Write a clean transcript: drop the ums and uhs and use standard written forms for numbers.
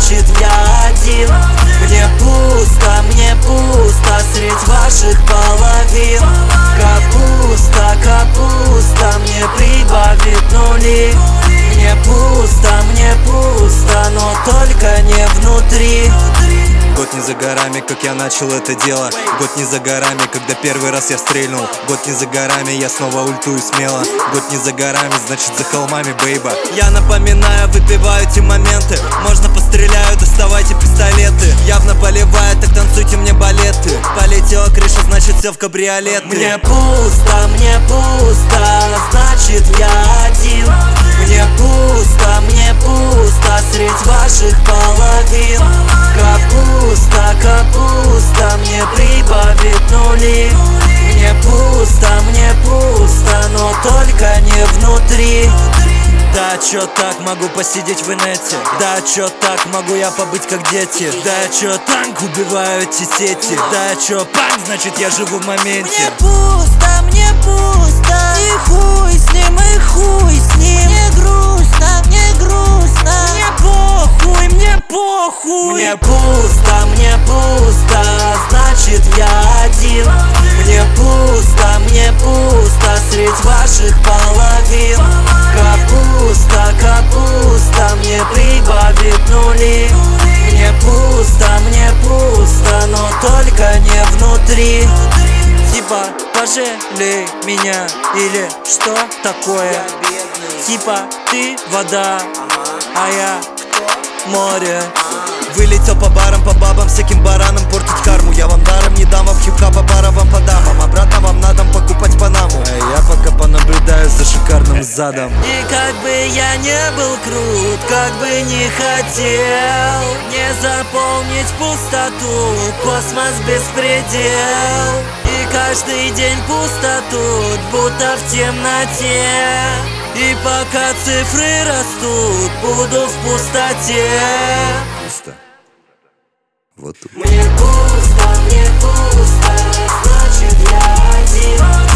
значит я один. Мне пусто средь ваших половин. Капуста, капуста мне прибавит нули. Мне пусто, но только не внутри. Год не за горами, как я начал это дело. Год не за горами, когда первый раз я стрельнул. Год не за горами, я снова ультую смело. Год не за горами, значит за холмами, бейба. Я напоминаю, выпиваю те моменты. Можно постреляю, доставайте пистолеты. Явно поливаю, так танцуйте мне балеты. Полетела крыша, значит все в кабриолеты. Мне пусто, значит я один. Мне пусто средь ваших половин. Капуста мне прибавит нули. Мне пусто, но только не внутри. Да, чё так, могу посидеть в инете. Да, чё так, могу я побыть как дети. Да, чё танк, убиваю эти сети. Да, чё панк, значит я живу в моменте. Мне пусто, и хуй с ним, и хуй с ним. Мне грустно, мне похуй. Мне пусто, значит я один. Мне пусто средь ваших половин. Капуста мне прибавит нули. Мне пусто, но только не внутри. Типа пожалей меня или что такое? Типа ты вода, а я море. Вылетел по барам, по бабам, всяким баранам портить карму. Я вам даром не дам, об хип-хапа пара вам по дамам. Обратно вам надо покупать Панаму. А я пока понаблюдаю за шикарным задом. И как бы я не был крут, как бы не хотел не заполнить пустоту, космос беспредел. И каждый день пусто тут, будто в темноте. И пока цифры растут, буду в пустоте. Пусто. Вот тут. Мне пусто, значит я один.